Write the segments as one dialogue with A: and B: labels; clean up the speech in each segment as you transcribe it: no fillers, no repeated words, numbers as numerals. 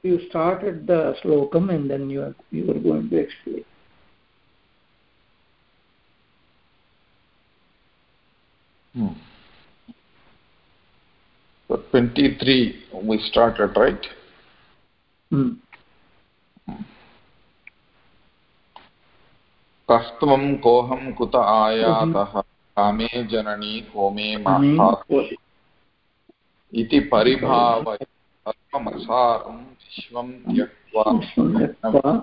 A: you started the slokam and then you are going to explain.
B: So 23 we started, right? कस्त्वं कोहं कुत आयातः कामे जननी कोमे माता इति परिभावय सर्वमसारं विश्वं त्यक्त्वा.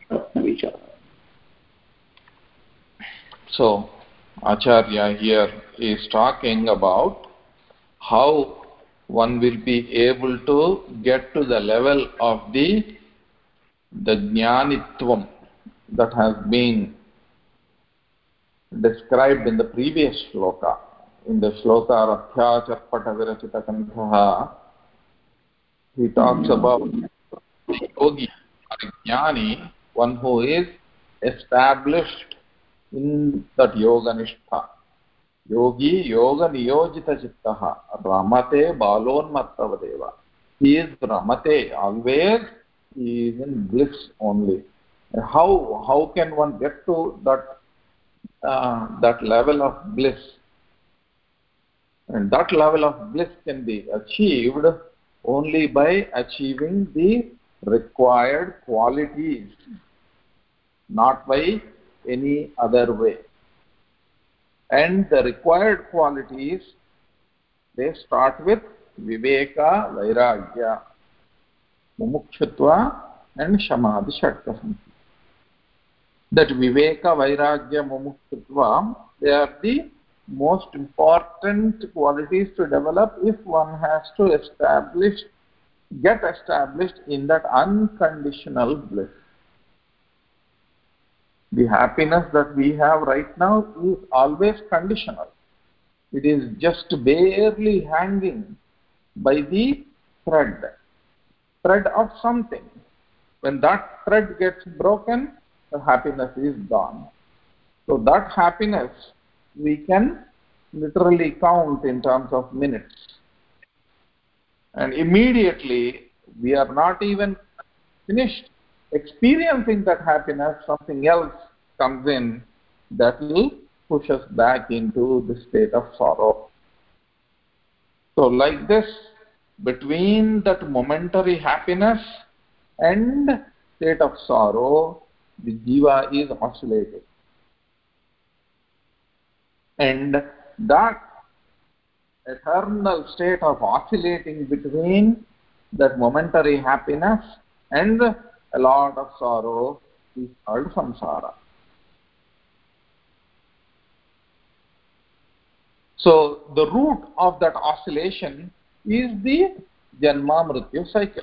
B: So Acharya here is talking about how one will be able to get to the level of the jnanitvam that has been described in the previous shloka. In the shloka Rathya Charpata Virachita Kanthaha, he talks about the yogi or jnani, one who is established in that yoga nishtha. Yogi yoga niyojita chittaha ramate balonmattavadeva. He is ramate, always he is in bliss only. How can one get to that level of bliss? And that level of bliss can be achieved only by achieving the required qualities, not by any other way. And the required qualities, they start with viveka, vairagya, mumukshutva and samadhi shatkasanti. That viveka, vairagya, mumukshutva, they are the most important qualities to develop if one has to get established in that unconditional bliss. The happiness that we have right now is always conditional. It is just barely hanging by the thread of something. When that thread gets broken, the happiness is gone. So that happiness we can literally count in terms of minutes. And immediately we are not even finished experiencing that happiness, something else comes in that will push us back into the state of sorrow. So like this, between that momentary happiness and state of sorrow, the jiva is oscillating. And that eternal state of oscillating between that momentary happiness and a lot of sorrow is called samsara. So the root of that oscillation is the janma mrityu cycle.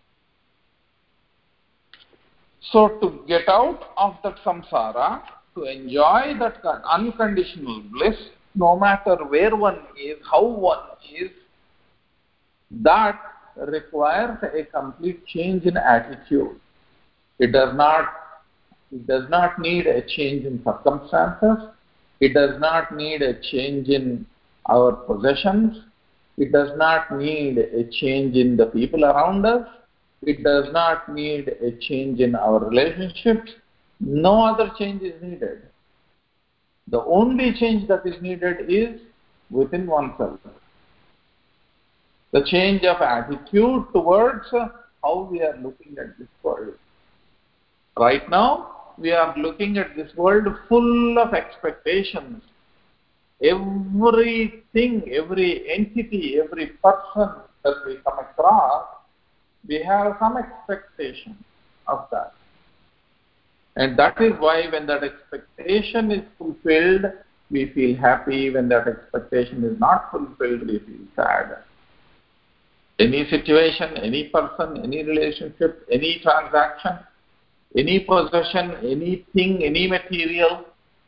B: So to get out of that samsara, to enjoy that unconditional bliss, no matter where one is, how one is, that requires a complete change in attitude. It does not need a change in circumstances. It does not need a change in our possessions. It does not need a change in the people around us. It does not need a change in our relationships. No other change is needed. The only change that is needed is within oneself. The change of attitude towards how we are looking at this world. Right now, we are looking at this world full of expectations. Everything, every entity, every person that we come across, we have some expectation of that. And that is why when that expectation is fulfilled, we feel happy. When that expectation is not fulfilled, we feel sad. Any situation, any person, any relationship, any transaction, any possession, anything, any material,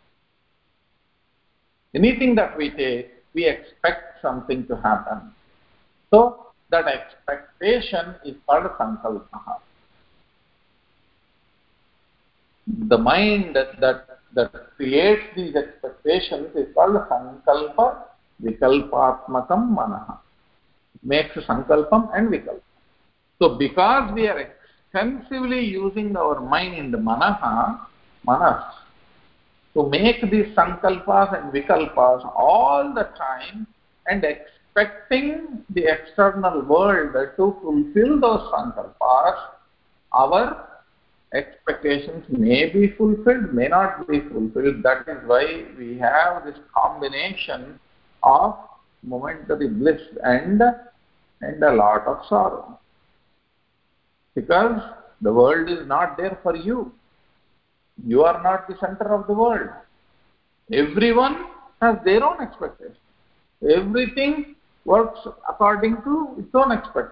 B: anything that we take, we expect something to happen. So that expectation is called sankalpa. The mind that creates these expectations is called sankalpa vikalpatmakam manaha. Makes sankalpam and vikalpam. So because we are extensively using our mind, manas, to make these sankalpas and vikalpas all the time and expecting the external world to fulfill those sankalpas, our expectations may be fulfilled, may not be fulfilled. That is why we have this combination of momentary bliss and a lot of sorrow. Because the world is not there for you. You are not the center of the world. Everyone has their own expectations. Everything works according to its own expectations.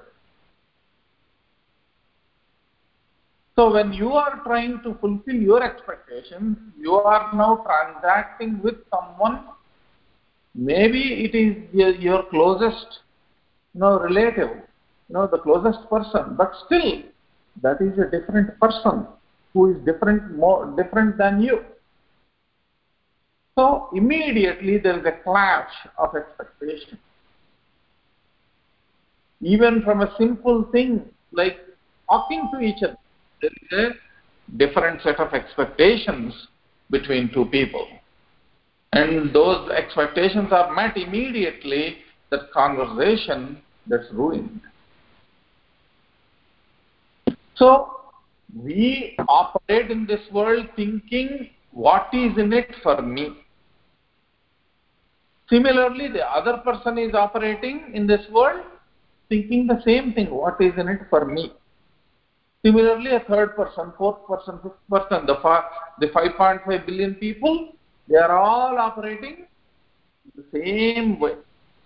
B: So when you are trying to fulfill your expectations, you are now transacting with someone. Maybe it is your closest, relative, the closest person, but still, that is a different person who is more different than you. So immediately there is a clash of expectations. Even from a simple thing like talking to each other, there is a different set of expectations between two people. And those expectations are met immediately, that conversation gets ruined. So we operate in this world thinking, what is in it for me? Similarly, the other person is operating in this world thinking the same thing, what is in it for me? Similarly, a third person, fourth person, fifth person, the 5.5 billion people, they are all operating the same way.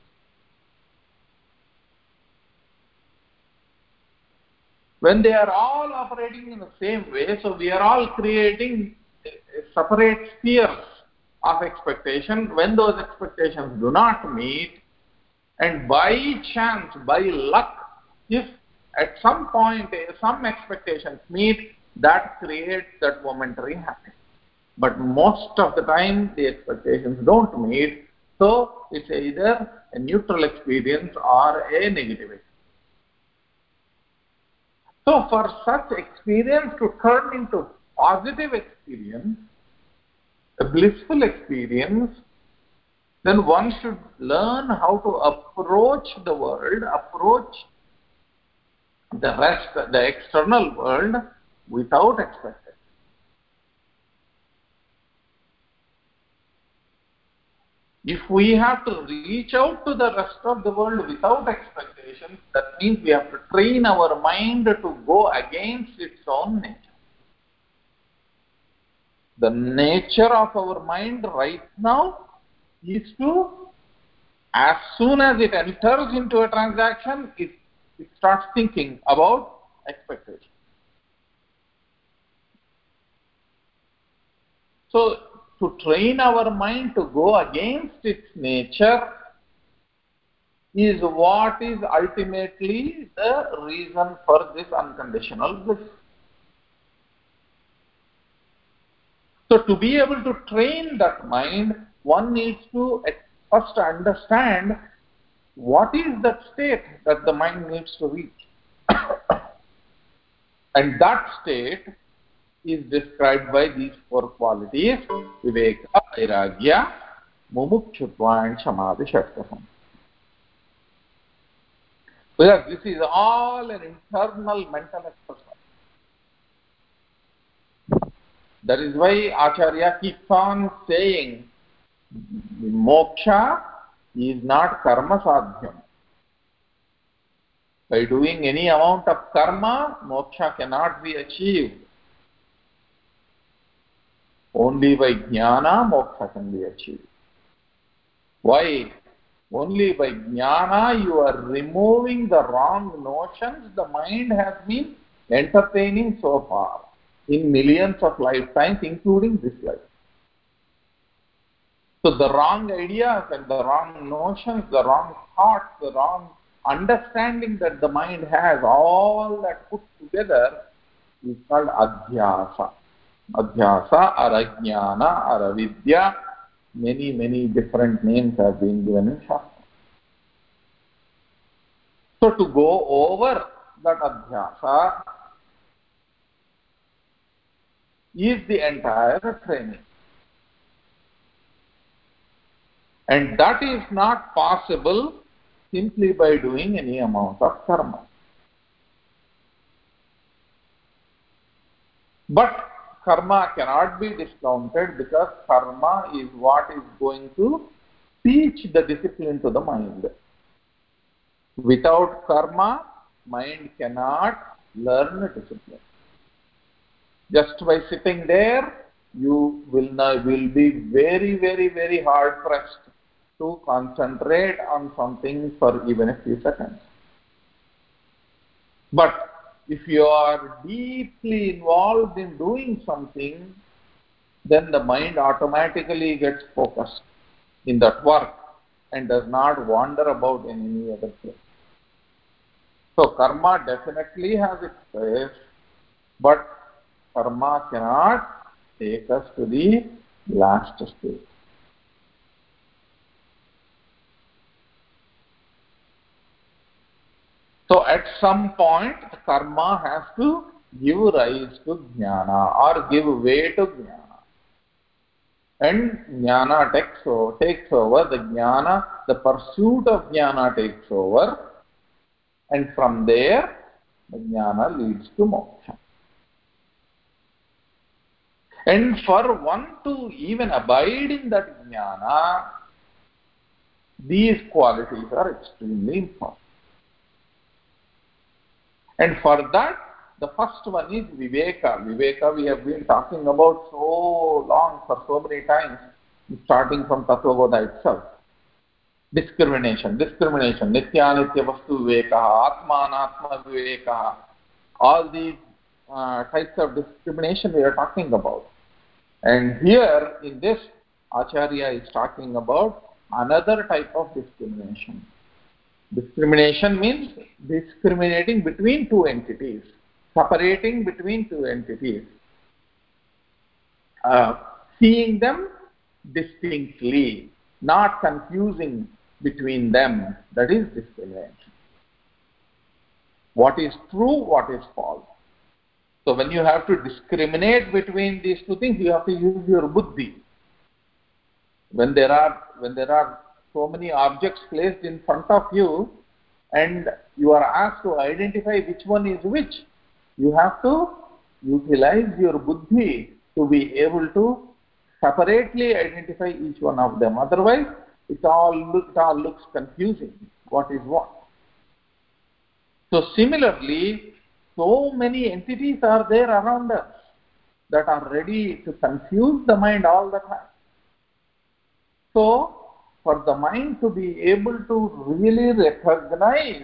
B: When they are all operating in the same way, so we are all creating separate spheres of expectation. When those expectations do not meet, and by chance, by luck, if at some point some expectations meet, that creates that momentary happiness. But most of the time the expectations don't meet, so it's either a neutral experience or a negative experience. So for such experience to turn into positive experience, a blissful experience, then one should learn how to approach the world, approach the rest, the external world, without expectation. If we have to reach out to the rest of the world without expectations, that means we have to train our mind to go against its own nature. The nature of our mind right now is to, as soon as it enters into a transaction, it starts thinking about expectations. So, to train our mind to go against its nature is what is ultimately the reason for this unconditional bliss. So, to be able to train that mind, one needs to first understand what is that state that the mind needs to reach. And that state is described by these four qualities: Viveka, Vairagya, Mumukshutva and Samadhi Shatkaham. Because this is all an internal mental exercise. That is why Acharya keeps on saying, moksha is not karma sadhyam. By doing any amount of karma, moksha cannot be achieved. Only by jnana, moksha can be achieved. Why? Only by jnana you are removing the wrong notions the mind has been entertaining so far in millions of lifetimes, including this life. So the wrong ideas and the wrong notions, the wrong thoughts, the wrong understanding that the mind has, all that put together is called adhyasa. Adhyasa, arajnana, aravidya, many different names have been given in Shastra. So to go over that adhyasa is the entire training. And that is not possible simply by doing any amount of karma. But karma cannot be discounted because karma is what is going to teach the discipline to the mind. Without karma, mind cannot learn discipline. Just by sitting there, you will be very, very, very hard pressed to concentrate on something for even a few seconds. But if you are deeply involved in doing something, then the mind automatically gets focused in that work and does not wander about in any other place. So karma definitely has its place, but karma cannot take us to the last stage. So at some point, karma has to give rise to jnana or give way to jnana. And jnana takes over, the jnana, the pursuit of jnana takes over, and from there, the jnana leads to moksha. And for one to even abide in that jnana, these qualities are extremely important. And for that, the first one is viveka. Viveka we have been talking about so long, for so many times, starting from Tattva-bodha itself. Discrimination, nitya nitya vastu viveka, atma anatma viveka, all these types of discrimination we are talking about. And here in this, Acharya is talking about another type of discrimination. Discrimination means discriminating between two entities, separating between two entities, seeing them distinctly, not confusing between them. That is discrimination. What is true, what is false. So when you have to discriminate between these two things, you have to use your buddhi. When there are so many objects placed in front of you and you are asked to identify which one is which, you have to utilize your buddhi to be able to separately identify each one of them. Otherwise, it all looks confusing. What is what? So similarly, so many entities are there around us that are ready to confuse the mind all the time. So, for the mind to be able to really recognize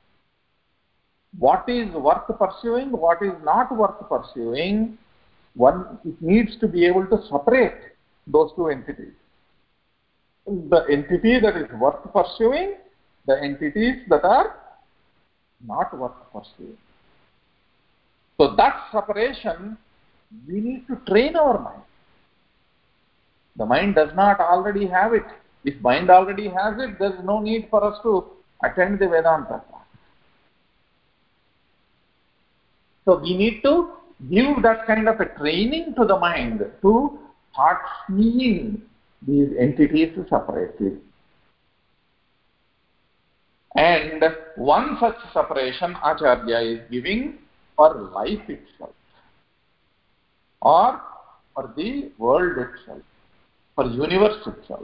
B: what is worth pursuing, what is not worth pursuing, it needs to be able to separate those two entities. The entity that is worth pursuing, the entities that are not worth pursuing. So that separation, we need to train our mind. The mind does not already have it. If mind already has it, there is no need for us to attend the Vedanta class. So we need to give that kind of a training to the mind to start seeing these entities separately. And one such separation Acharya is giving for life itself, or for the world itself, for universe itself.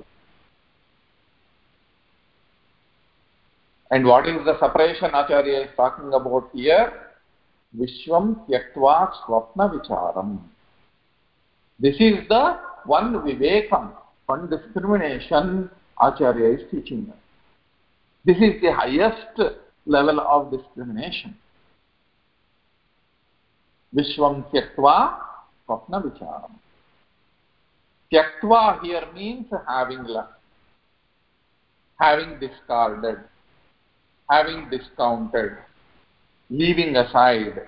B: And what is the separation Acharya is talking about here? Vishwam tyaktva swapna vicharam. This is the one vivekam, one discrimination Acharya is teaching us. This is the highest level of discrimination. Vishwam tyaktva swapna vicharam. Tyaktva here means having left, having discarded, having discounted, leaving aside.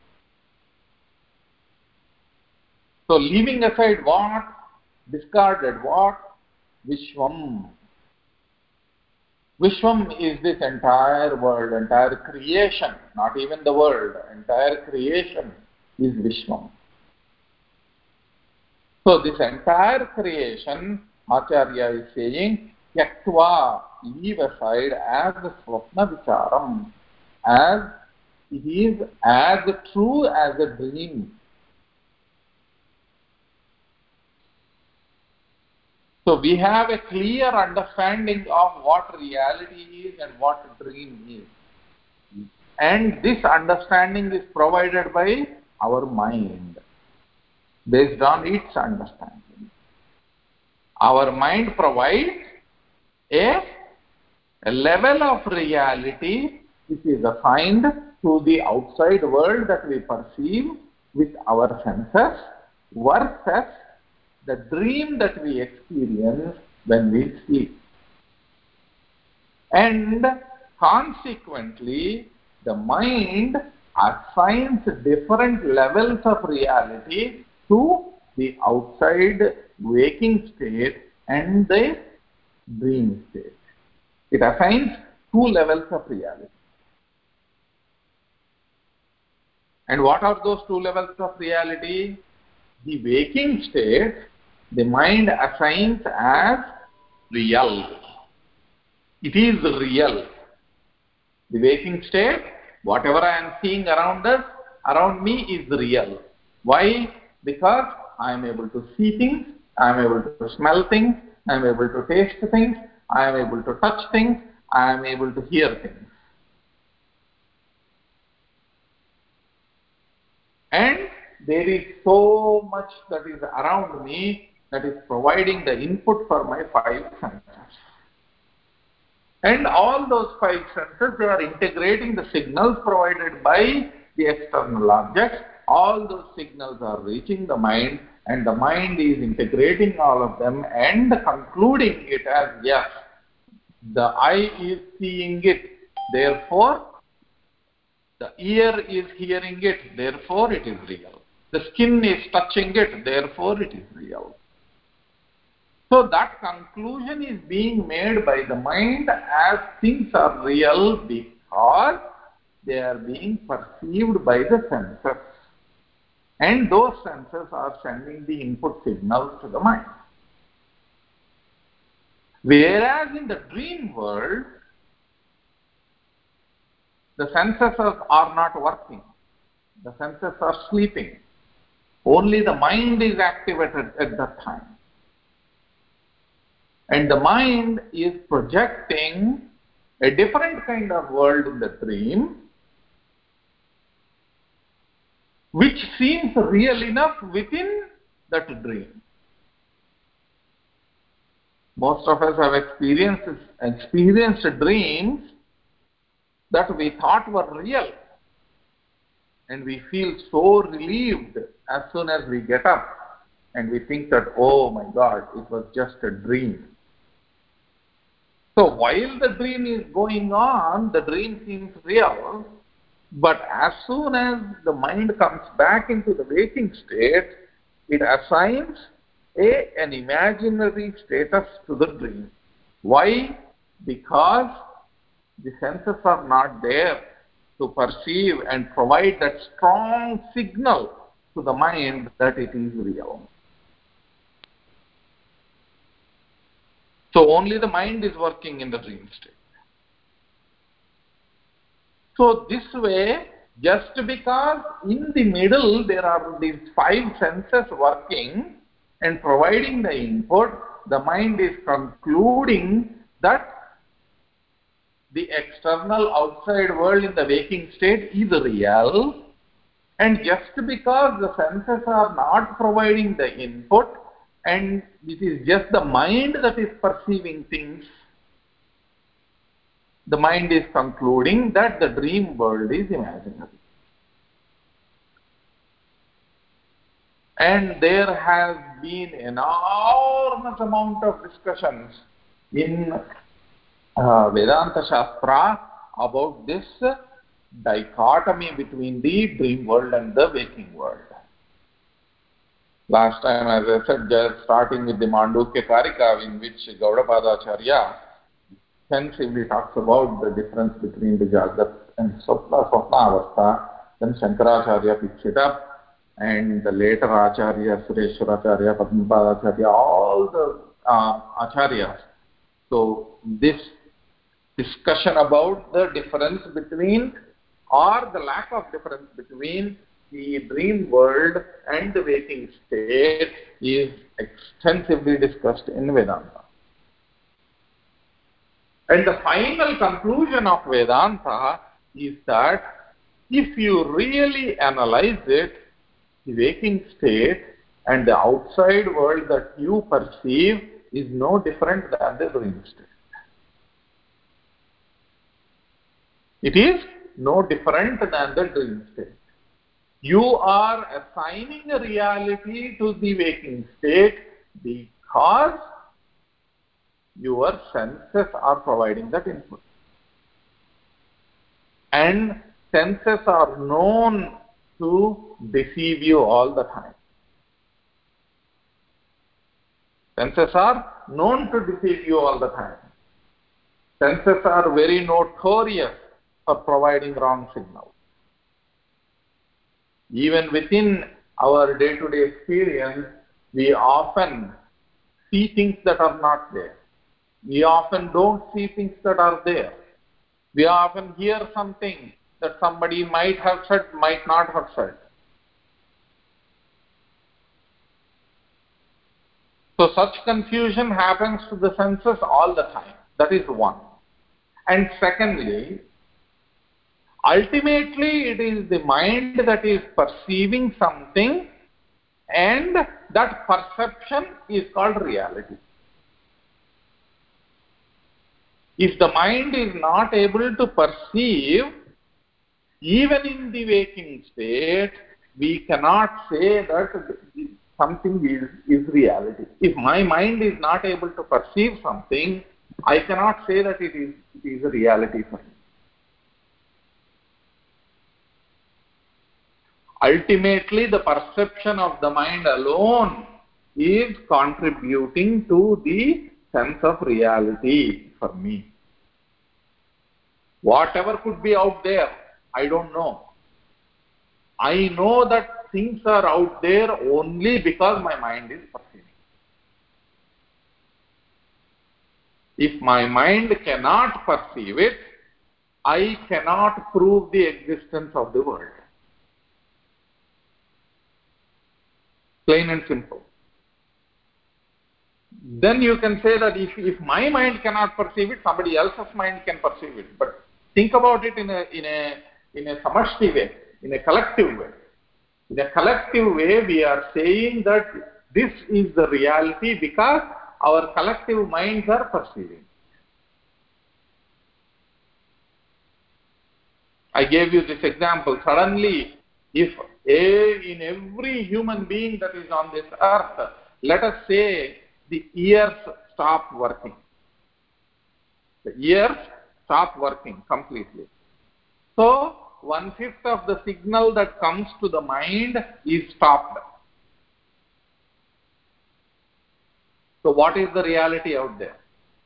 B: So leaving aside what? Discarded what? Vishwam. Vishwam is this entire world, entire creation, not even the world, entire creation is Vishwam. So this entire creation, Acharya is saying, Yaktva, leave aside as Swapna Vicharam, as it is as true as a dream. So we have a clear understanding of what reality is and what dream is. And this understanding is provided by our mind, based on its understanding. Our mind provides a level of reality which is assigned to the outside world that we perceive with our senses versus the dream that we experience when we sleep. And consequently, the mind assigns different levels of reality to the outside waking state and the dream state. It assigns two levels of reality. And what are those two levels of reality? The waking state, the mind assigns as real. It is real. The waking state, whatever I am seeing around us, around me is real. Why? Because I am able to see things, I am able to smell things, I am able to taste things, I am able to touch things, I am able to hear things. And there is so much that is around me that is providing the input for my five senses. And all those five senses, they are integrating the signals provided by the external objects. All those signals are reaching the mind, and the mind is integrating all of them and concluding it as, yes, the eye is seeing it, therefore the ear is hearing it, therefore it is real. The skin is touching it, therefore it is real. So that conclusion is being made by the mind as things are real because they are being perceived by the senses. And those senses are sending the input signals to the mind. Whereas in the dream world, the senses are not working. The senses are sleeping. Only the mind is activated at that time. And the mind is projecting a different kind of world in the dream, which seems real enough within that dream. Most of us have experienced dreams that we thought were real. And we feel so relieved as soon as we get up and we think that, oh my God, it was just a dream. So while the dream is going on, the dream seems real, but as soon as the mind comes back into the waking state, it assigns an imaginary status to the dream. Why? Because the senses are not there to perceive and provide that strong signal to the mind that it is real. So only the mind is working in the dream state. So this way, just because in the middle there are these five senses working and providing the input, the mind is concluding that the external outside world in the waking state is real, and just because the senses are not providing the input and it is just the mind that is perceiving things, the mind is concluding that the dream world is imaginary. And there has been enormous amount of discussions in Vedanta Shastra about this dichotomy between the dream world and the waking world. Last time, as I said, just starting with the Mandukya Karika, in which Gaudapada Acharya extensively talks about the difference between the Jagrat and Swapna Avastha. Then Shankaracharya picks it up, and the later Acharya, Sureshwaracharya, Padmapadacharya, all the Acharyas. So this discussion about the difference between, or the lack of difference between, the dream world and the waking state is extensively discussed in Vedanta. And the final conclusion of Vedanta is that if you really analyze it, the waking state and the outside world that you perceive is no different than the dream state. It is no different than the dream state. You are assigning a reality to the waking state because your senses are providing that input. And senses are known to deceive you all the time. Senses are known to deceive you all the time. Senses are very notorious for providing wrong signals. Even within our day-to-day experience, we often see things that are not there. We often don't see things that are there. We often hear something that somebody might have said, might not have said. So such confusion happens to the senses all the time. That is one. And secondly, ultimately it is the mind that is perceiving something, and that perception is called reality. If the mind is not able to perceive, even in the waking state, we cannot say that something is reality. If my mind is not able to perceive something, I cannot say that it is a reality for me. Ultimately, the perception of the mind alone is contributing to the sense of reality for me. Whatever could be out there, I don't know. I know that things are out there only because my mind is perceiving. If my mind cannot perceive it, I cannot prove the existence of the world. Plain and simple. Then you can say that if my mind cannot perceive it, somebody else's mind can perceive it. But think about it in a samashti way, in a collective way. In a collective way, we are saying that this is the reality because our collective minds are perceiving. I gave you this example. Suddenly, if in every human being that is on this earth, let us say the ears stop working. The ears stop working completely. So, 1/5 of the signal that comes to the mind is stopped. So, what is the reality out there?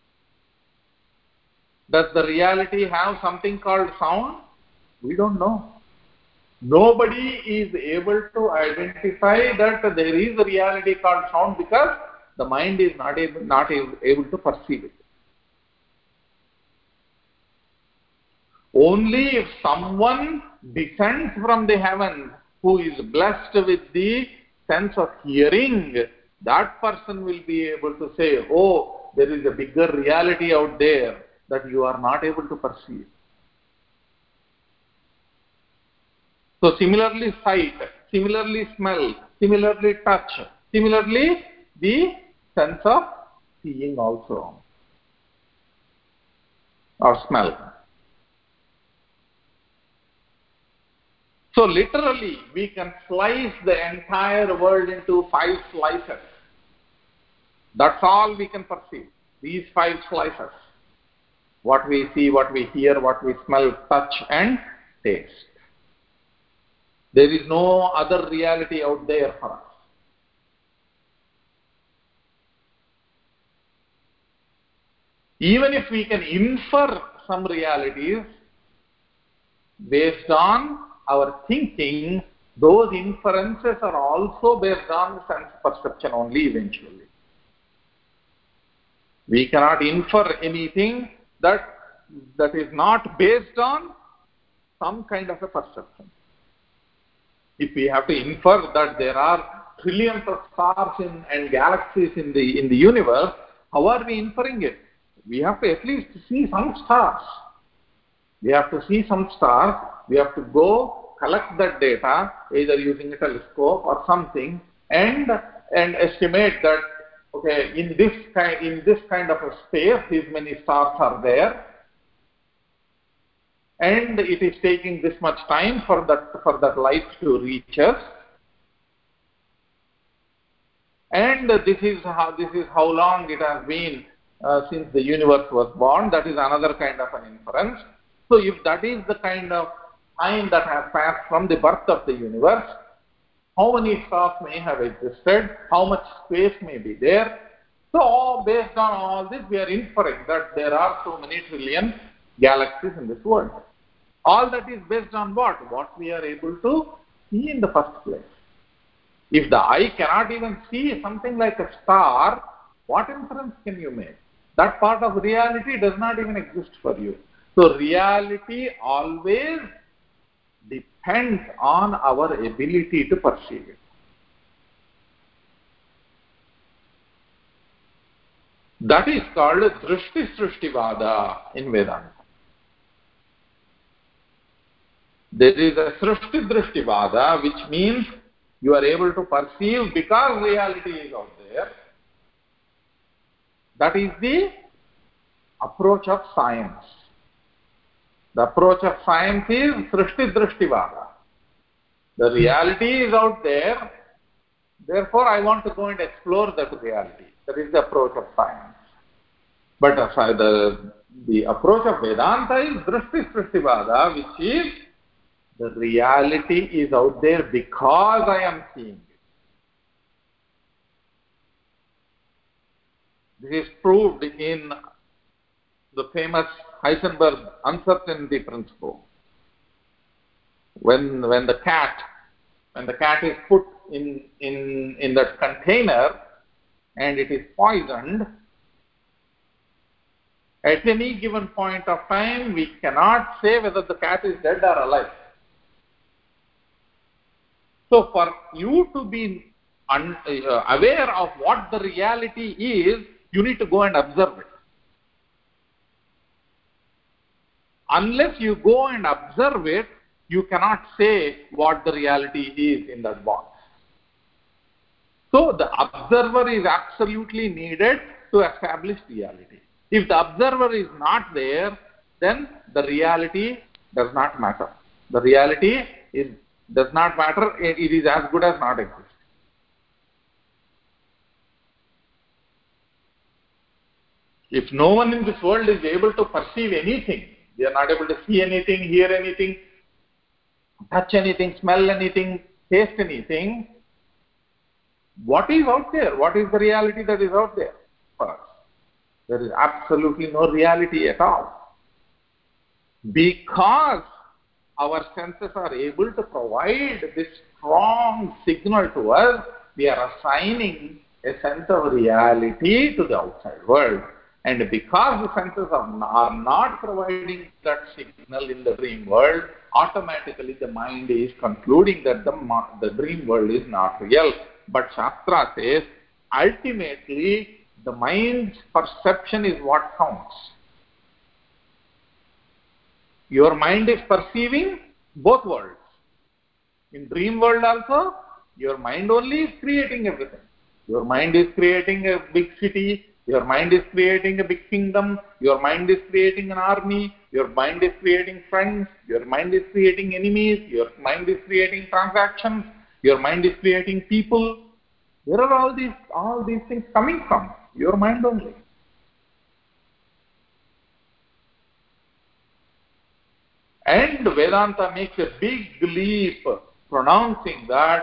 B: Does the reality have something called sound? We don't know. Nobody is able to identify that there is a reality called sound because the mind is not able to perceive it. Only if someone descends from the heavens who is blessed with the sense of hearing, that person will be able to say, oh, there is a bigger reality out there that you are not able to perceive. So similarly sight, similarly smell, similarly touch, similarly the sense of seeing also, or smell. So literally, we can slice the entire world into 5 slices. That's all we can perceive. These 5 slices. What we see, what we hear, what we smell, touch and taste. There is no other reality out there for us. Even if we can infer some realities based on our thinking, those inferences are also based on sense perception only eventually. We cannot infer anything that is not based on some kind of a perception. If we have to infer that there are trillions of stars and galaxies in the universe, how are we inferring it? We have to at least see some stars. We have to see some stars. We have to go collect that data, either using a telescope or something, and estimate that, okay, in this kind of a space, these many stars are there, and it is taking this much time for that light to reach us, and this is how long it has been since the universe was born. That is another kind of an inference. So if that is the kind of time that has passed from the birth of the universe, how many stars may have existed, how much space may be there. So based on all this, we are inferring that there are so many trillion galaxies in this world. All that is based on what? What we are able to see in the first place. If the eye cannot even see something like a star, what inference can you make? That part of reality does not even exist for you. So reality always depends on our ability to perceive it. That is called Drishti Srishtivada in Vedanta. There is a Srishti Drishtivada, which means you are able to perceive because reality is out there. That is the approach of science. The approach of science is Srishti Drishtivada. The reality is out there, therefore I want to go and explore that reality. That is the approach of science. But the approach of Vedanta is Drishti Srishtivada, which is the reality is out there because I am seeing it. This is proved in the famous Heisenberg uncertainty principle. When the cat is put in that container and it is poisoned, at any given point of time we cannot say whether the cat is dead or alive. So for you to be aware of what the reality is, you need to go and observe it. Unless you go and observe it, you cannot say what the reality is in that box. So the observer is absolutely needed to establish reality. If the observer is not there, then the reality does not matter. The reality does not matter. It is as good as not existing. If no one in this world is able to perceive anything, they are not able to see anything, hear anything, touch anything, smell anything, taste anything, what is out there? What is the reality that is out there for us? There is absolutely no reality at all. Because our senses are able to provide this strong signal to us, we are assigning a sense of reality to the outside world. And because the senses are not providing that signal in the dream world, automatically the mind is concluding that the dream world is not real. But Shastra says, ultimately, the mind's perception is what counts. Your mind is perceiving both worlds. In dream world also, your mind only is creating everything. Your mind is creating a big city, your mind is creating a big kingdom, your mind is creating an army, your mind is creating friends, your mind is creating enemies, your mind is creating transactions, your mind is creating people. Where are all these things coming from? Your mind only. And Vedanta makes a big leap, pronouncing that,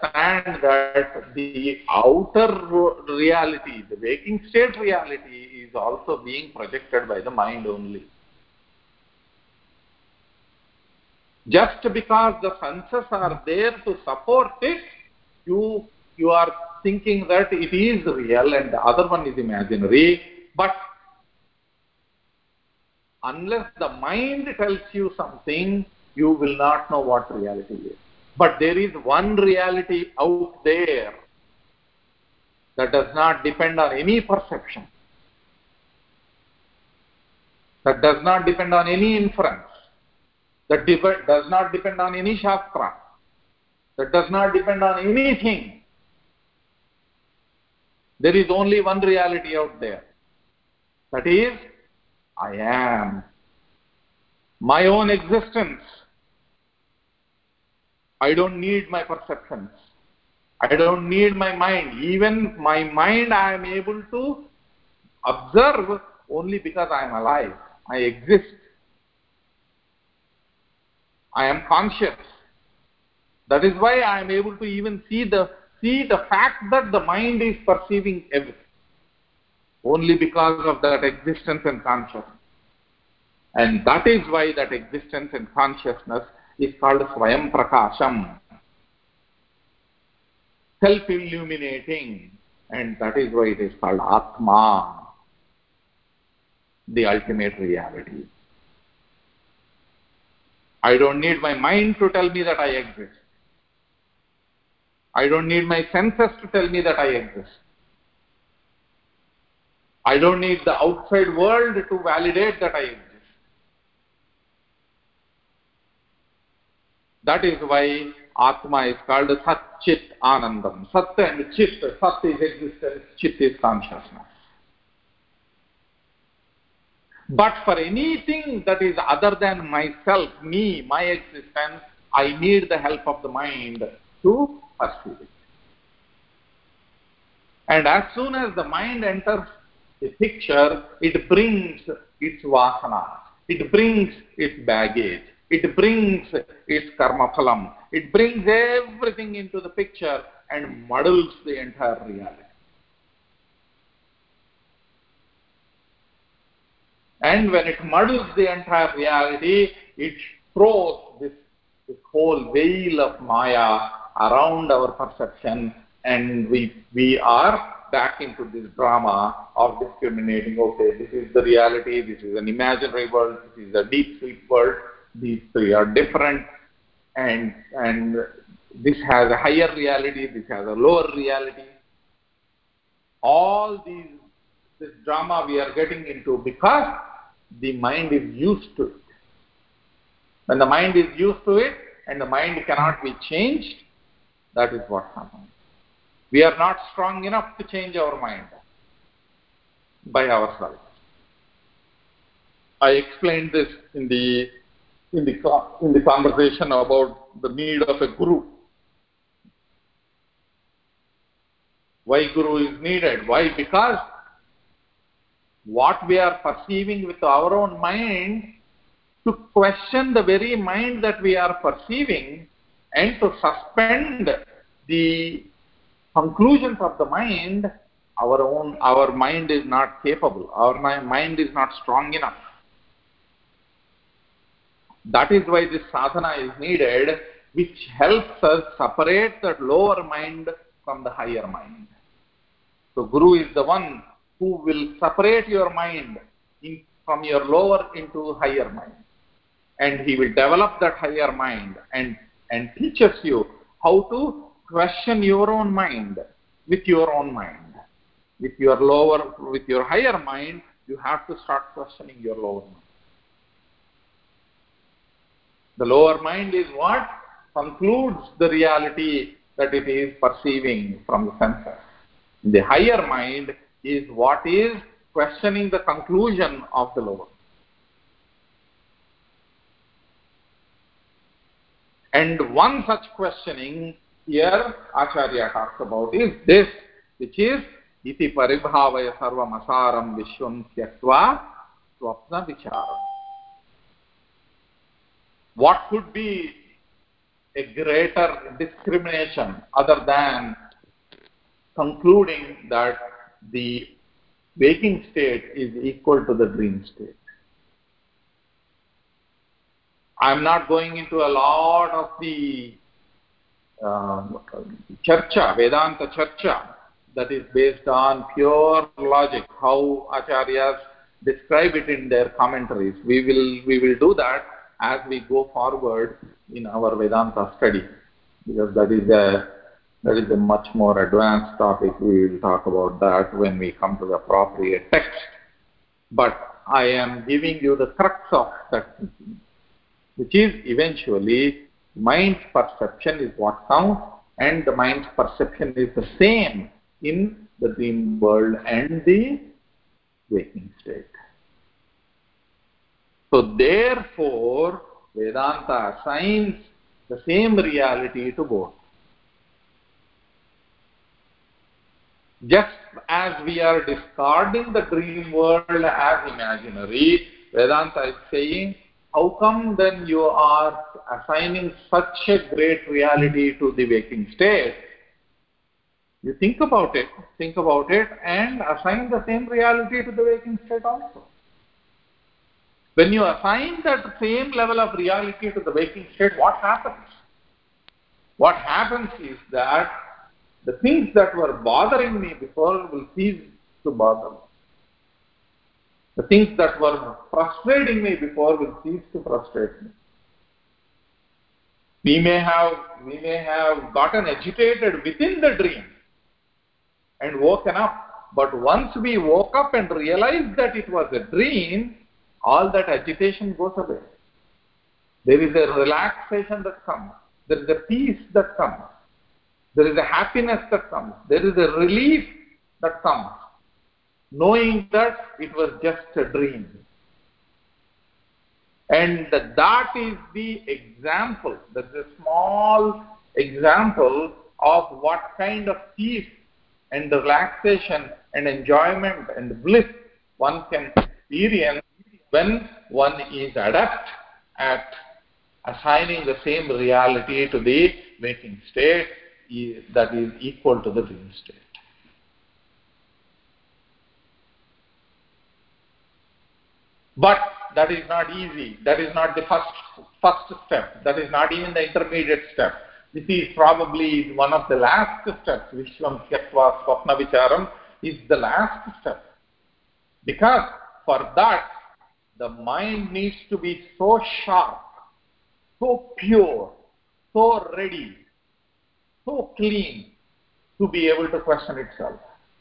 B: understand that the outer reality, the waking state reality, is is also being projected by the mind only. Just because the senses are there to support it, you are thinking that it is real and the other one is imaginary. But unless the mind tells you something, you will not know what reality is. But there is one reality out there that does not depend on any perception, that does not depend on any inference, that does not depend on any shastra, that does not depend on anything. There is only one reality out there. That is, I am. My own existence. I don't need my perceptions. I don't need my mind. Even my mind I am able to observe only because I am alive. I exist. I am conscious. That is why I am able to even see the fact that the mind is perceiving everything. Only because of that existence and consciousness. And that is why that existence and consciousness is called Swayam Prakasham. Self-illuminating. And that is why it is called Atma, the ultimate reality. I don't need my mind to tell me that I exist. I don't need my senses to tell me that I exist. I don't need the outside world to validate that I exist. That is why Atma is called Sat Chit Anandam. Sat and Chit. Sat is existence, Chit is consciousness. But for anything that is other than myself, me, my existence, I need the help of the mind to perceive it. And as soon as the mind enters the picture, it brings its vasana, it brings its baggage, it brings its karma phalam, it brings everything into the picture and muddles the entire reality. And when it muddles the entire reality, it throws this whole veil of Maya around our perception, and we are back into this drama of discriminating, okay, this is the reality, this is an imaginary world, this is a deep sleep world, these three are different, and this has a higher reality, this has a lower reality. All this drama we are getting into because the mind is used to it. When the mind is used to it and the mind cannot be changed, that is what happens. We are not strong enough to change our mind by ourselves. I explained this in the conversation about the need of a guru. Why guru is needed? Why? Because what we are perceiving with our own mind, to question the very mind that we are perceiving and to suspend the conclusions of the mind, our mind is not capable. Our mind is not strong enough. That is why this sadhana is needed, which helps us separate that lower mind from the higher mind. So Guru is the one who will separate your mind from your lower into higher mind. And he will develop that higher mind and teaches you how to question your own mind with your own mind. With your higher mind, you have to start questioning your lower mind. The lower mind is what concludes the reality that it is perceiving from the senses. The higher mind is what is questioning the conclusion of the lower. And one such questioning here Acharya talks about is this, which is iti paribhavaya sarvam asaram vishwam tyaktva swapna vicharam. What could be a greater discrimination other than concluding that the waking state is equal to the dream state. I'm not going into a lot of the charcha, Vedanta charcha, that is based on pure logic, how acharyas describe it in their commentaries. We will do that as we go forward in our Vedanta study, because that is a much more advanced topic. We will talk about that when we come to the appropriate text. But I am giving you the crux of that, which is eventually mind's perception is what counts, and the mind's perception is the same in the dream world and the waking state. So therefore, Vedanta assigns the same reality to both. Just as we are discarding the dream world as imaginary, Vedanta is saying, how come then you are assigning such a great reality to the waking state? You think about it and assign the same reality to the waking state also. When you assign that same level of reality to the waking state, what happens? What happens is that the things that were bothering me before will cease to bother me. The things that were frustrating me before will cease to frustrate me. We may have gotten agitated within the dream and woken up, but once we woke up and realized that it was a dream, all that agitation goes away. There is a relaxation that comes. There is a peace that comes. There is a happiness that comes. There is a relief that comes, knowing that it was just a dream. And that is the example, that's a small example of what kind of peace and relaxation and enjoyment and bliss one can experience when one is adept at assigning the same reality to the waking state that is equal to the dream state. But that is not easy. That is not the first step. That is not even the intermediate step. This is probably one of the last steps. Vishwam Tyaktva Swapna Vicharam is the last step. Because for that, the mind needs to be so sharp, so pure, so ready, so clean to be able to question itself.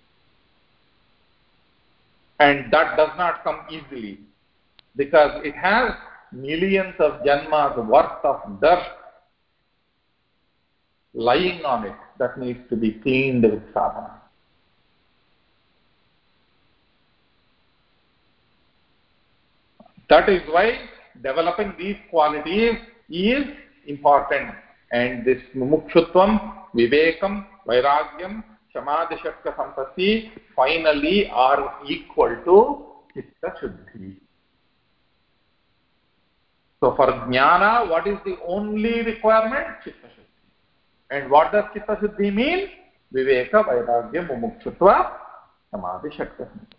B: And that does not come easily, because it has millions of janmas worth of dirt lying on it that needs to be cleaned with sadhana. That is why developing these qualities is important. And this mumukshutvam, vivekam, vairagyam, samadhi-shakta sampatti finally are equal to chitta shuddhi. So for jnana, what is the only requirement? Chitta shuddhi. And what does chitta shuddhi mean? Viveka, vairagya, mumukshutva, samadhi-shakta sampatti.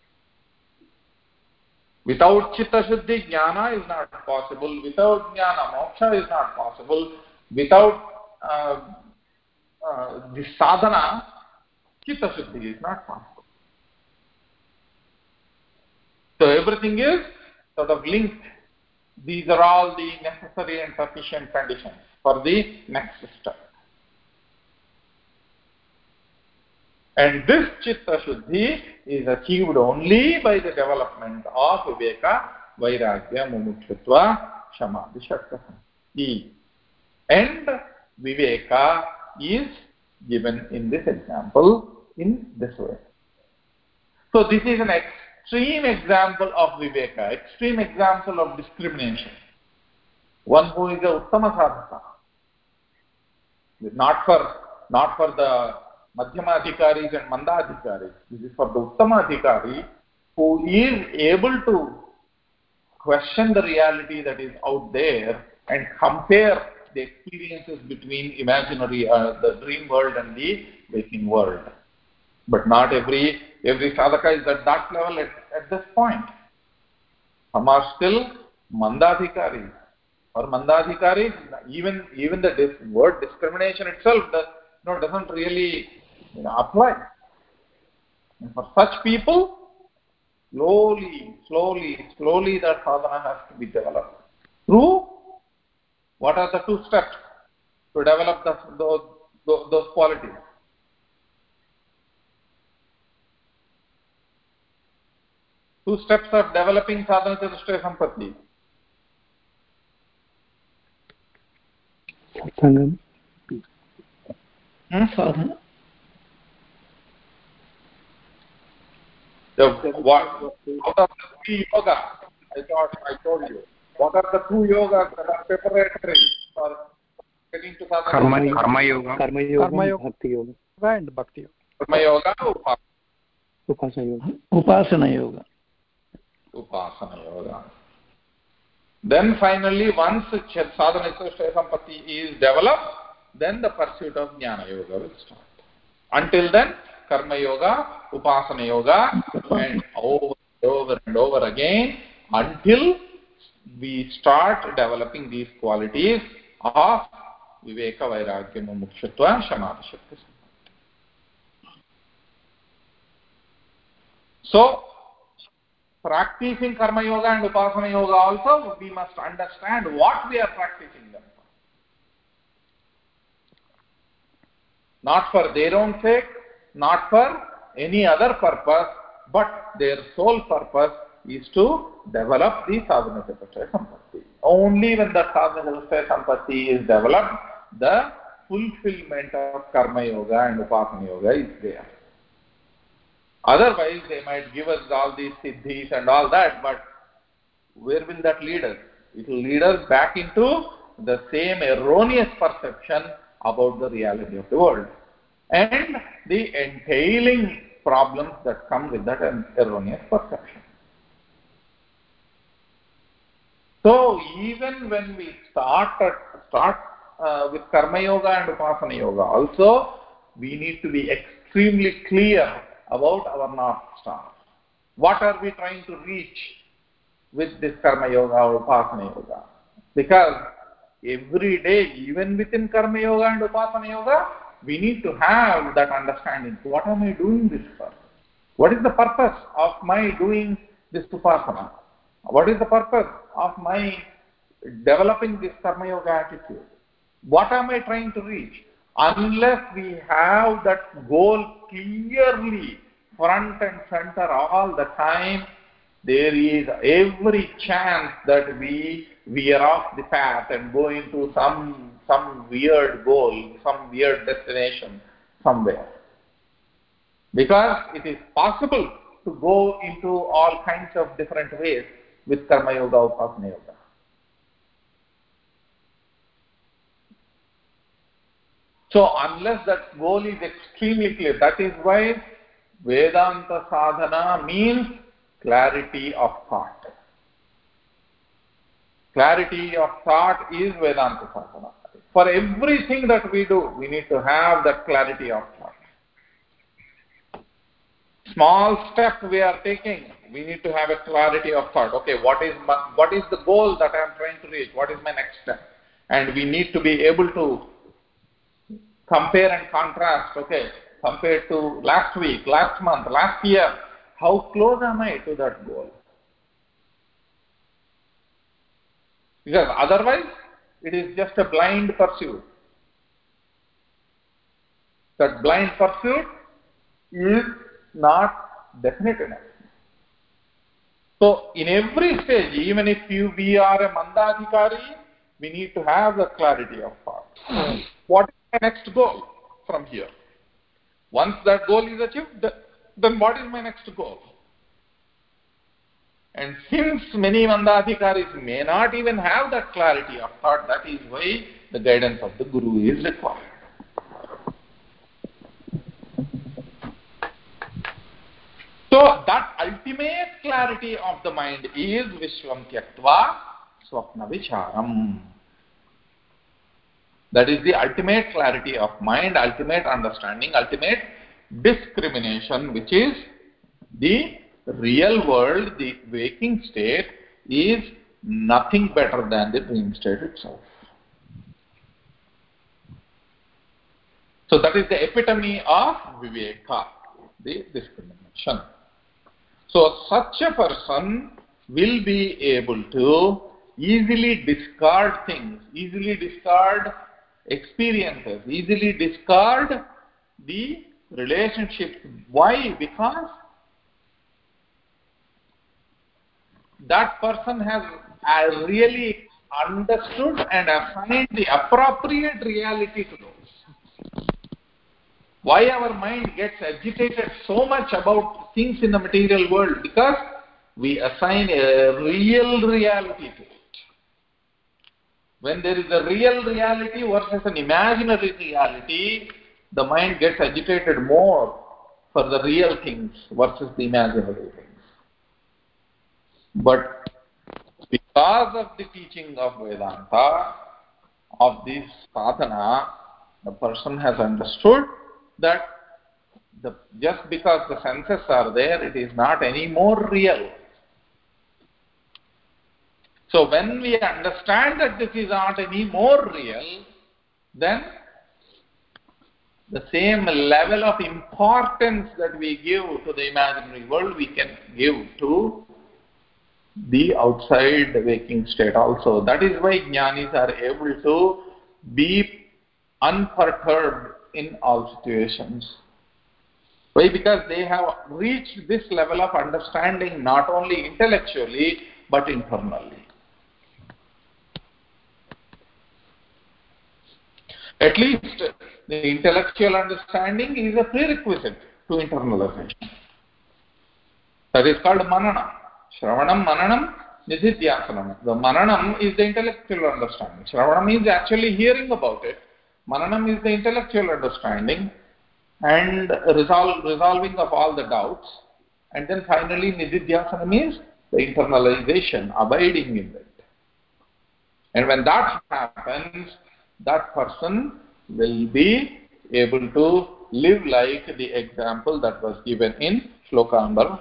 B: Without chitta shuddhi, jnana is not possible. Without jnana, moksha is not possible. Without the sadhana, chitta shuddhi is not possible. So everything is sort of linked. These are all the necessary and sufficient conditions for the next step. And this chitta shuddhi is achieved only by the development of viveka, vairagya, mumukshutva, samadhi, shakta. And viveka is given in this example in this way. So this is an extreme example of viveka, extreme example of discrimination. One who is a uttama sadhaka, not for the madhyamadhikaris and mandadhikaris. This is for the uttamadhikari who is able to question the reality that is out there and compare the experiences between imaginary, the dream world and the waking world. But not every sadhaka is at that level at this point. Some are still mandadhikari. Or mandadhikari, even the word discrimination itself doesn't really apply. And for such people, slowly that sadhana has to be developed. Through what are the 2 steps to develop those qualities? Two steps of developing sadhana chatushtaya sampatti.
A: Satsangam. Sadhana.
B: Out of the 3 yoga, I told you. What are the 2 yogas that are preparatory for getting to sadhana?
C: Karma yoga, bhakti yoga, and bhakti yoga.
B: Karma yoga,
A: Upasana yoga.
B: Upasana yoga. Then finally, once sadhana chatushtaya sampatti is developed, then the pursuit of jnana yoga will start. Until then, karma yoga, upasana yoga, and over and over again until we start developing these qualities of viveka, vairagya, mumukshutva, shamadhi. So, practicing karma yoga and upasana yoga also, we must understand what we are practicing them for. Not for their own sake, not for any other purpose, but their sole purpose is to develop the sadhana chatushtaya sampatti. Only when the sadhana chatushtaya sampatti is developed, the fulfillment of karma yoga and upasana yoga is there. Otherwise, they might give us all these siddhis and all that, but where will that lead us? It will lead us back into the same erroneous perception about the reality of the world and the entailing problems that come with that erroneous perception. So, even when we start with karma yoga and upasana yoga also, we need to be extremely clear about our North Star. What are we trying to reach with this karma yoga or upasana yoga? Because every day, even within karma yoga and upasana yoga, we need to have that understanding. What am I doing this for? What is the purpose of my doing this upasana? What is the purpose of my developing this karma yoga attitude? What am I trying to reach? Unless we have that goal clearly front and center all the time, there is every chance that we veer off the path and go into some weird goal, some weird destination somewhere. Because it is possible to go into all kinds of different ways with karma yoga, upasana yoga. So unless that goal is extremely clear, that is why Vedanta sadhana means clarity of thought. Clarity of thought is Vedanta sadhana. For everything that we do, we need to have that clarity of thought. Small step we are taking, we need to have a clarity of thought. Okay, what is the goal that I am trying to reach? What is my next step? And we need to be able to compare and contrast, okay, compared to last week, last month, last year, how close am I to that goal? Because otherwise, it is just a blind pursuit. That blind pursuit is not definite enough. So, in every stage, even if we are a mandadhikari, we need to have the clarity of thought. What is my next goal from here? Once that goal is achieved, then what is my next goal? And since many mandadhikaris may not even have that clarity of thought, that is why the guidance of the Guru is required. So that ultimate clarity of the mind is Vishwam Tyaktva Swapna Vicharam. That is the ultimate clarity of mind, ultimate understanding, ultimate discrimination, which is the real world, the waking state, is nothing better than the dream state itself. So that is the epitome of viveka, the discrimination. So such a person will be able to easily discard things, easily discard experiences, easily discard the relationships. Why? Because that person has really understood and assigned the appropriate reality to those. Why our mind gets agitated so much about things in the material world? Because we assign a real reality to it. When there is a real reality versus an imaginary reality, the mind gets agitated more for the real things versus the imaginary things. But because of the teaching of Vedanta, of this sadhana, the person has understood that just because the senses are there, it is not any more real. So when we understand that this is not any more real, then the same level of importance that we give to the imaginary world, we can give to the outside waking state also. That is why jnanis are able to be unperturbed in all situations. Why? Because they have reached this level of understanding not only intellectually but internally. At least the intellectual understanding is a prerequisite to internalization. That is called manana. Shravanam, mananam, nididhyasanam. The mananam is the intellectual understanding. Shravanam is actually hearing about it. Mananam is the intellectual understanding and resolving of all the doubts. And then finally nididhyasanam is the internalization, abiding in it. And when that happens, that person will be able to live like the example that was given in shloka number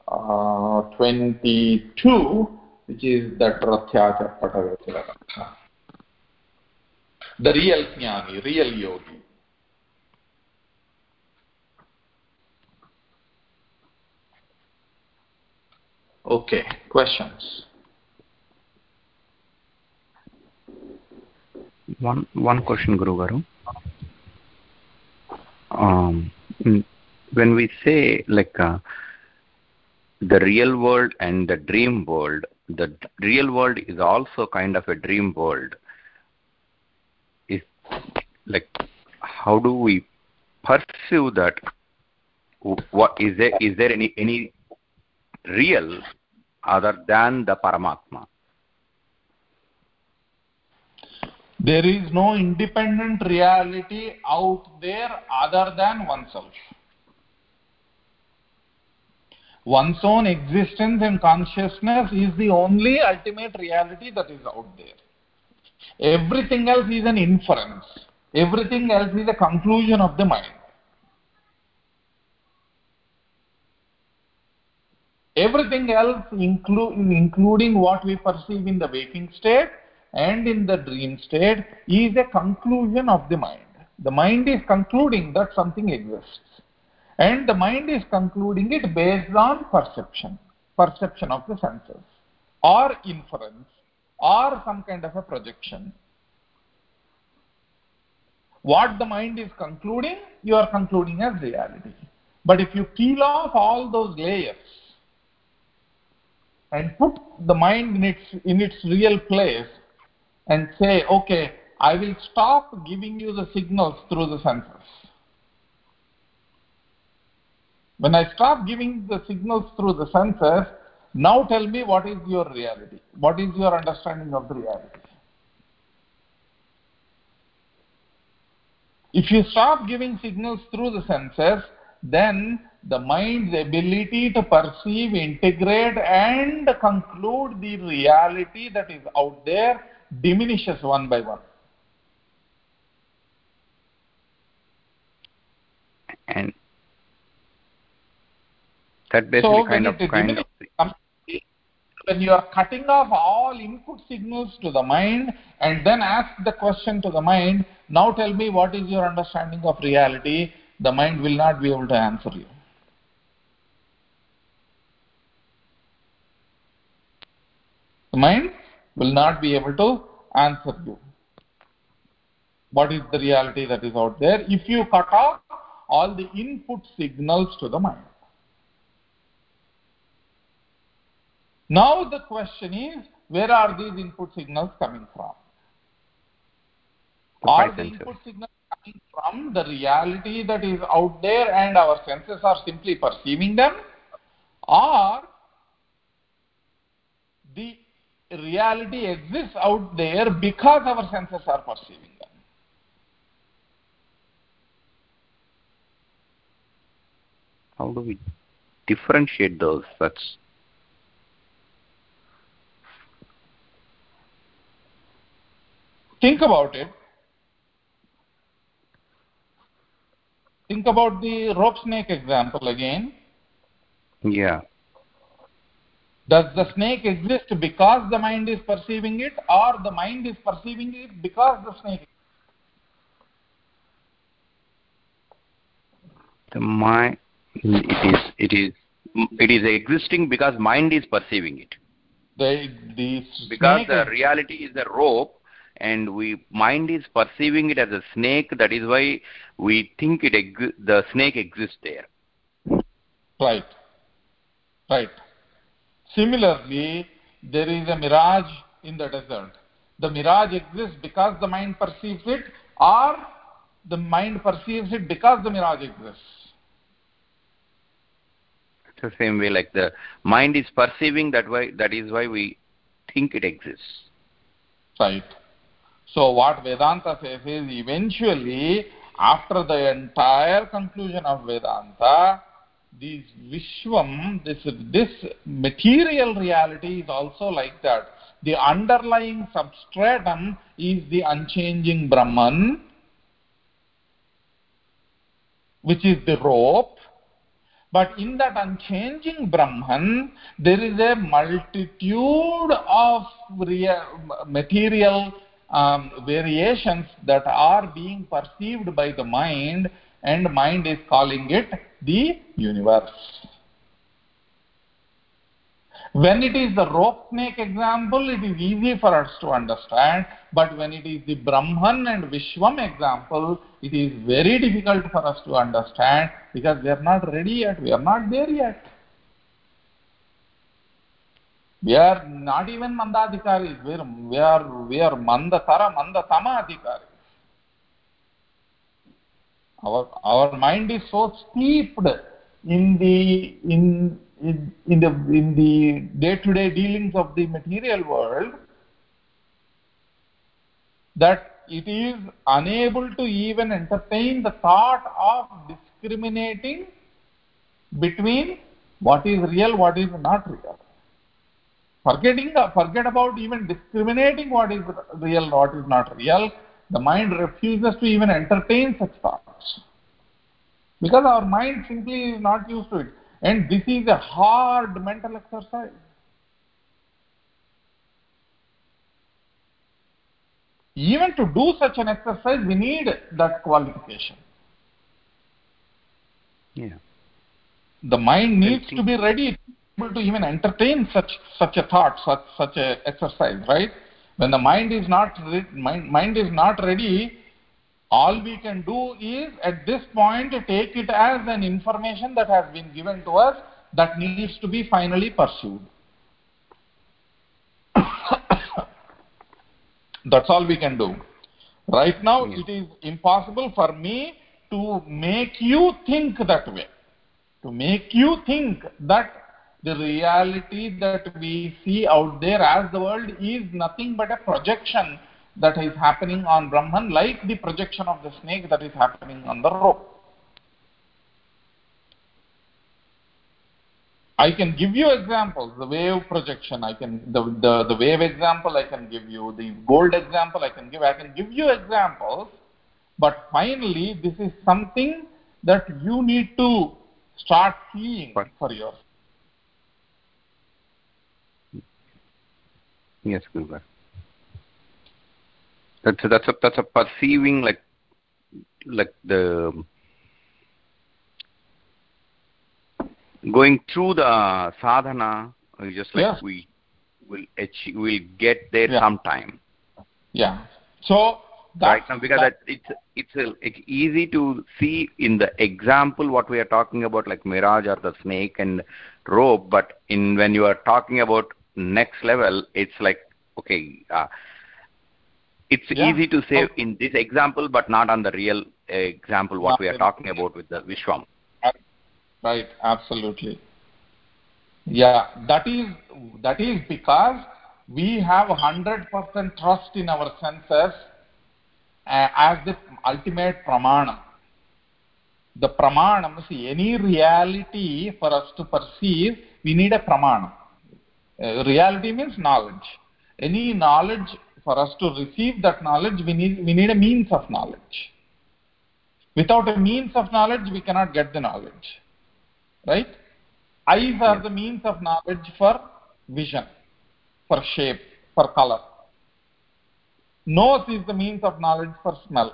B: 22, which is that Rathyacha Patavachara. The real jnani, real yogi. Okay, questions?
D: One question, Guru Garu. When we say the real world and the dream world, the real world is also kind of a dream world. Is how do we pursue that? What is there any real other than the Paramatma?
B: There is no independent reality out there other than oneself. One's own existence and consciousness is the only ultimate reality that is out there. Everything else is an inference. Everything else is a conclusion of the mind. Everything else, including what we perceive in the waking state and in the dream state, is a conclusion of the mind. The mind is concluding that something exists. And the mind is concluding it based on perception of the senses, or inference, or some kind of a projection. What the mind is concluding, you are concluding as reality. But if you peel off all those layers and put the mind in its real place and say, okay, I will stop giving you the signals through the senses. When I stop giving the signals through the senses, now tell me what is your reality? What is your understanding of the reality? If you stop giving signals through the senses, then the mind's ability to perceive, integrate and conclude the reality that is out there diminishes one by one.
D: That basically kind of
B: when you are cutting off all input signals to the mind and then ask the question to the mind, now tell me what is your understanding of reality, the mind will not be able to answer you. The mind will not be able to answer you. What is the reality that is out there if you cut off all the input signals to the mind? Now the question is, where are these input signals coming from? Are the input signals coming from the reality that is out there and our senses are simply perceiving them? Or the reality exists out there because our senses are perceiving them?
D: How do we differentiate those such?
B: Think about it. Think about the rope snake example again.
D: Yeah.
B: Does the snake exist because the mind is perceiving it, or the mind is perceiving it because the snake exists?
D: The mind, it is existing because mind is perceiving it. Because the reality is a rope, and mind is perceiving it as a snake. That is why we think the snake exists there.
B: Right. Right. Similarly, there is a mirage in the desert. The mirage exists because the mind perceives it, or the mind perceives it because the mirage exists.
D: It's the same way, like the mind is perceiving that is why we think it exists.
B: Right. So what Vedanta says is, eventually, after the entire conclusion of Vedanta, this Vishwam, this material reality is also like that. The underlying substratum is the unchanging Brahman, which is the rope. But in that unchanging Brahman, there is a multitude of material variations that are being perceived by the mind, and mind is calling it the universe. When it is the rope snake example, it is easy for us to understand, but when it is the Brahman and Vishwam example, it is very difficult for us to understand because we are not ready yet, we are not there yet. We are not even Mandadikaris, we are Mandatara, Mandatama Adhikaris. Our mind is so steeped in the day-to-day dealings of the material world that it is unable to even entertain the thought of discriminating between what is real, what is not real. Forget about even discriminating what is real, what is not real. The mind refuses to even entertain such thoughts, because our mind simply is not used to it. And this is a hard mental exercise. Even to do such an exercise, we need that qualification.
D: Yeah.
B: The mind needs to be ready to even entertain such a thought, such a exercise, right? When the mind is not ready, all we can do is at this point take it as an information that has been given to us that needs to be finally pursued. That's all we can do. Right now, it is impossible for me to make you think that way. To make you think that the reality that we see out there as the world is nothing but a projection that is happening on Brahman, like the projection of the snake that is happening on the rope. I can give you examples, the wave projection, the wave example I can give you, the gold example I can give you examples, but finally this is something that you need to start seeing for yourself.
D: Yes, Guruvar. That's a perceiving, like the going through the sadhana, just like
B: yes.
D: we will achieve, we'll get there sometime.
B: Yeah. So
D: right now, because it's easy to see in the example what we are talking about, like mirage or the snake and rope. But when you are talking about next level, it's like okay, it's easy to say in this example, but not on the real example what we are talking about with the Vishwam.
B: Right. Absolutely. Yeah, that is because we have 100% trust in our senses as the ultimate pramanam. The pramanam, see, any reality for us to perceive, we need a pramanam. Reality means knowledge. Any knowledge, for us to receive that knowledge, we need a means of knowledge. Without a means of knowledge, we cannot get the knowledge. Right? Eyes are the means of knowledge for vision, for shape, for color. Nose is the means of knowledge for smell.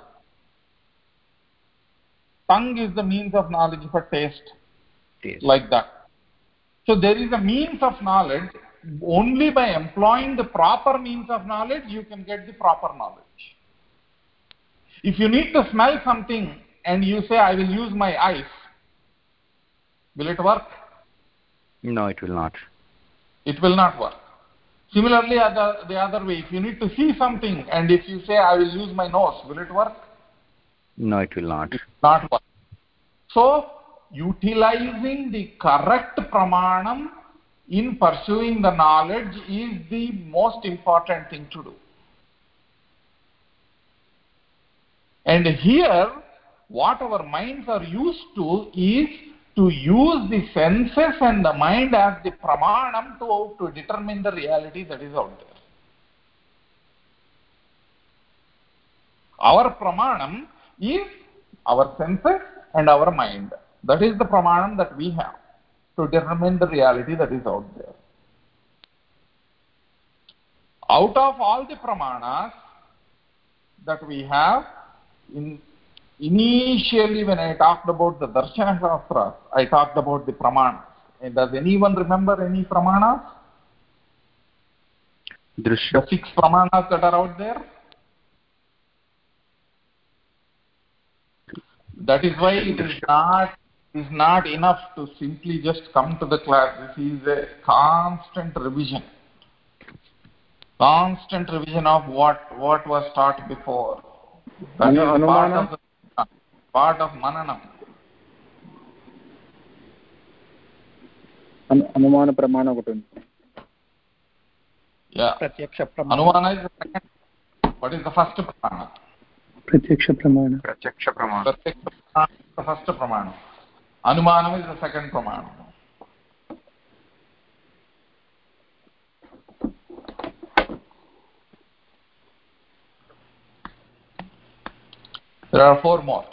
B: Tongue is the means of knowledge for taste. Like that. So there is a means of knowledge. Only by employing the proper means of knowledge, you can get the proper knowledge. If you need to smell something and you say, I will use my eyes, will it work?
D: No, it will not.
B: It will not work. Similarly, the other way, if you need to see something and if you say, I will use my nose, will it work?
D: No, it will not.
B: It will not work. So, utilizing the correct pramanam in pursuing the knowledge is the most important thing to do. And here, what our minds are used to is to use the senses and the mind as the pramanam to determine the reality that is out there. Our pramanam is our senses and our mind. That is the pramanam that we have to determine the reality that is out there. Out of all the pramanas that we have, initially when I talked about the Darshana Shastra, I talked about the pramanas. And does anyone remember any pramanas?
D: Drishya.
B: The 6 pramanas that are out there? That is why it is not enough to simply just come to the class. This is a constant revision. Constant revision of what was taught before. That is part of mananam.
C: Anumana pramana okati undi.
B: Yeah.
C: Pratyaksha pramana.
B: Anumana is the second. What is the first pramana?
C: Pratyaksha pramana.
D: Pratyaksha pramana.
B: Pratyaksha pramana is the first pramana. Anumanam is the second pramana. There are 4 more.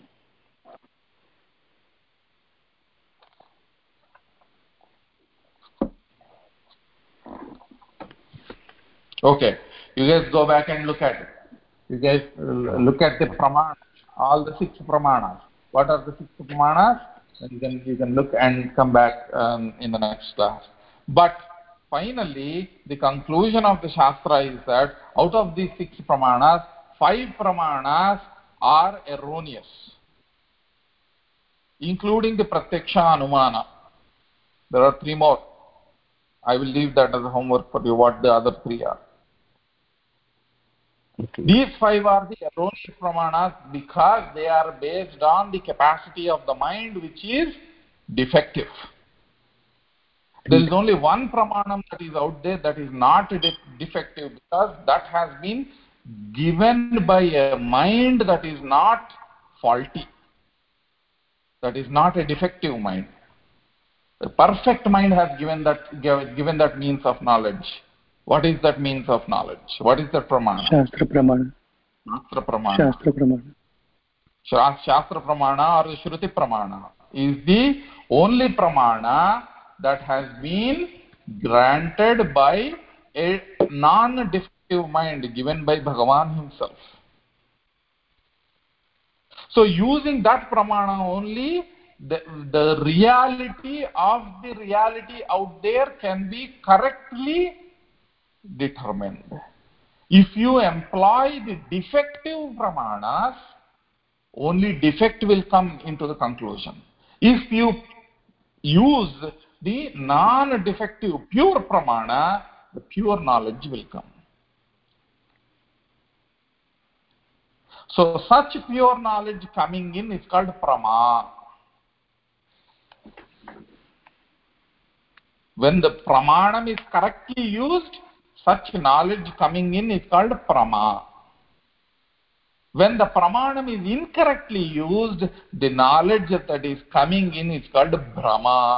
B: Okay, you guys go back and look at it. You guys look at the pramana, all the 6 pramanas. What are the 6 pramanas? You can look and come back in the next class. But finally, the conclusion of the Shastra is that out of these 6 pramanas, 5 pramanas are erroneous, including the Pratyaksha Anumana. There are 3 more. I will leave that as a homework for you, what the other 3 are. Okay. These 5 are the erroneous pramanas because they are based on the capacity of the mind, which is defective. There is only one pramanam that is out there that is not defective, because that has been given by a mind that is not faulty. That is not a defective mind. The perfect mind has given that means of knowledge. What is that means of knowledge? What is that pramana?
C: Shastra pramana.
B: Shastra pramana.
C: Shastra pramana.
B: Shastra pramana or the Shruti pramana is the only pramana that has been granted by a non-defective mind given by Bhagavan himself. So using that pramana only, the reality of the reality out there can be correctly determined. If you employ the defective pramanas, only defect will come into the conclusion. If you use the non-defective pure pramana, the pure knowledge will come. So such pure knowledge coming in is called prama. When the pramanam is correctly used, such knowledge coming in is called prama. When the pramanam is incorrectly used, the knowledge that is coming in is called brahma.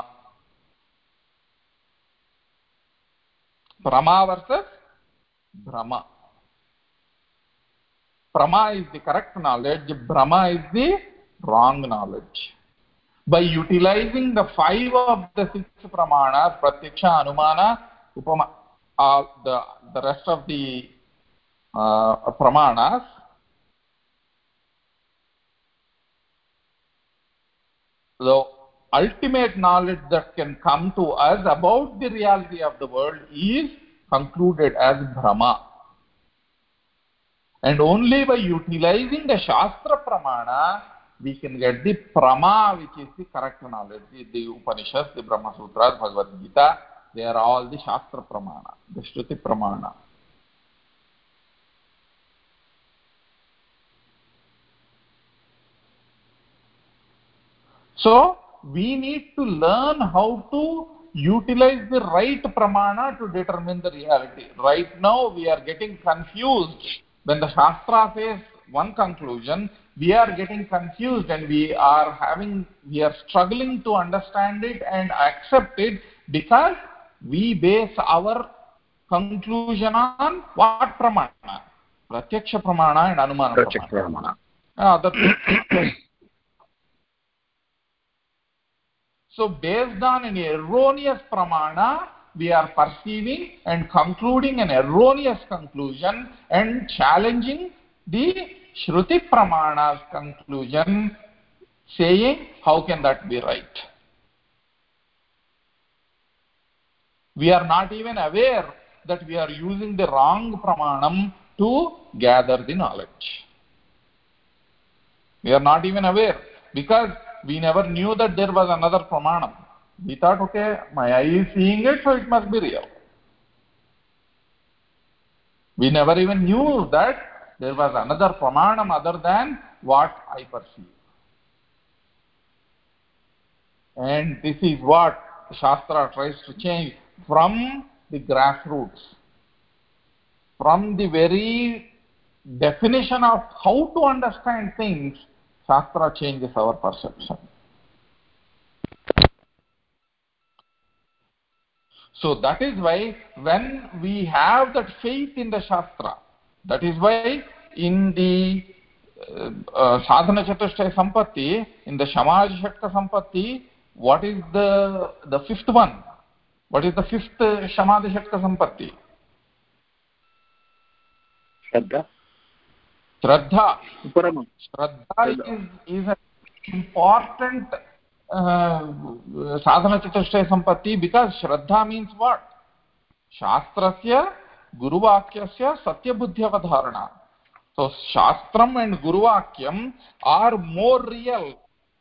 B: Prama versus brahma. Prama is the correct knowledge, brahma is the wrong knowledge. By utilizing the 5 of the 6 pramanas, pratyaksha, anumana, upama, the rest of the pramanas, the ultimate knowledge that can come to us about the reality of the world is concluded as Brahma. And only by utilizing the Shastra Pramana, we can get the Prama, which is the correct knowledge. The Upanishads, the Brahma Sutras, Bhagavad Gita, they are all the Shastra Pramana, the Shruti Pramana. So, we need to learn how to utilize the right pramana to determine the reality. Right now, we are getting confused. When the Shastra says one conclusion, we are getting confused and we are struggling to understand it and accept it because we base our conclusion on what pramana? Pratyaksha pramana and Anumana pramana. So based on an erroneous pramana, we are perceiving and concluding an erroneous conclusion and challenging the Shruti pramana's conclusion, saying, how can that be right? We are not even aware that we are using the wrong pramanam to gather the knowledge. We are not even aware because we never knew that there was another pramanam. We thought, okay, my eye is seeing it, so it must be real. We never even knew that there was another pramanam other than what I perceive. And this is what Shastra tries to change from the grassroots. From the very definition of how to understand things, Shastra changes our perception. So that is why when we have that faith in the Shastra, that is why in the Sadhana Chatushtaya Sampatti, in the Shamaj Shatka Sampatti, what is the fifth one? What is the fifth Shamaj Shatka Sampatti?
C: Shraddha.
B: Shraddha.
C: Uparama.
B: Shraddha is an important Sadhana Chatushtaya Sampatti because Shraddha means what? Shastrasya Guruvakyasya Satyabuddhyavadharana. So Shastram and Guruvakyam are more real,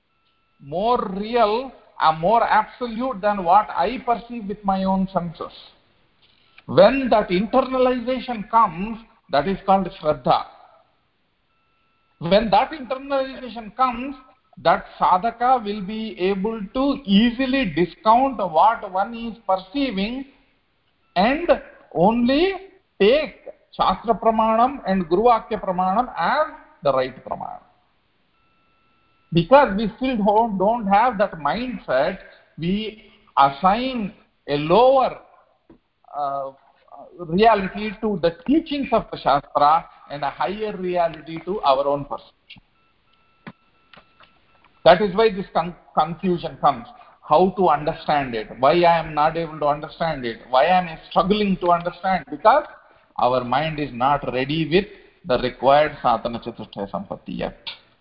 B: more absolute than what I perceive with my own senses. When that internalization comes, that is called Shraddha. When that internalization comes, that sadhaka will be able to easily discount what one is perceiving and only take Shastra Pramanam and Guruvakya Pramanam as the right Pramanam. Because we still don't have that mindset, we assign a lower reality to the teachings of the Shastra and a higher reality to our own perception. That is why this confusion comes. how to understand it, why I am not able to understand it, why I am struggling to understand, because our mind is not ready with the required sadhana chatushtaya sampatti yet.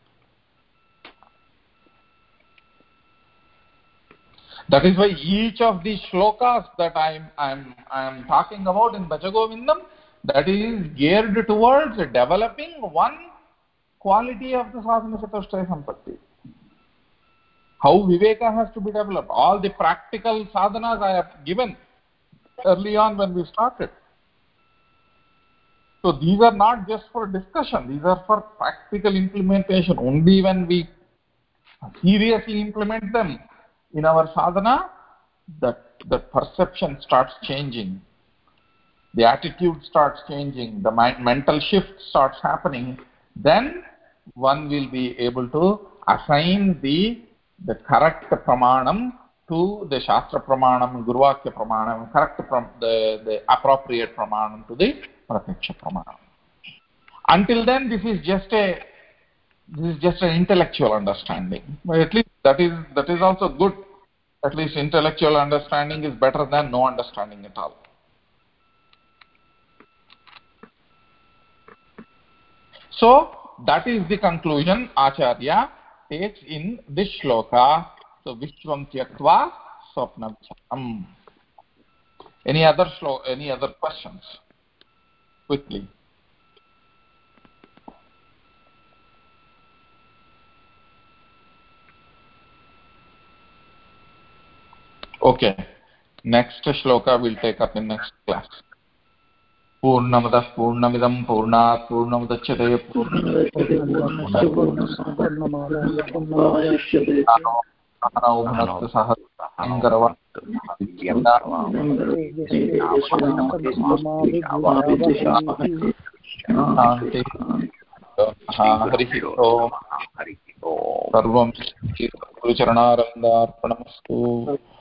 B: That is why each of these shlokas that I am talking about in Bhajagovindam, that is geared towards developing one quality of the sadhana chatushtaya sampatti. How viveka has to be developed. All the practical sadhanas I have given early on when we started. So these are not just for discussion, these are for practical implementation. Only when we seriously implement them in our sadhana, the perception starts changing, the attitude starts changing, the mental shift starts happening. Then one will be able to assign the correct pramanam to the shastra pramanam, guruvakya pramanam, the appropriate pramanam to the pratyaksha pramanam. Until then, this is just an intellectual understanding. But at least that is also good. At least intellectual understanding is better than no understanding at all. So that is the conclusion Acharya takes in this shloka. So Vishwam Tyaktva Swapna Vicharam. Any other questions? Quickly. Okay. Next shloka we'll take up in next class. Purnamadah Purnamidam Purnat Purnamudachyate Sarvam Charaнарандарпанамасту.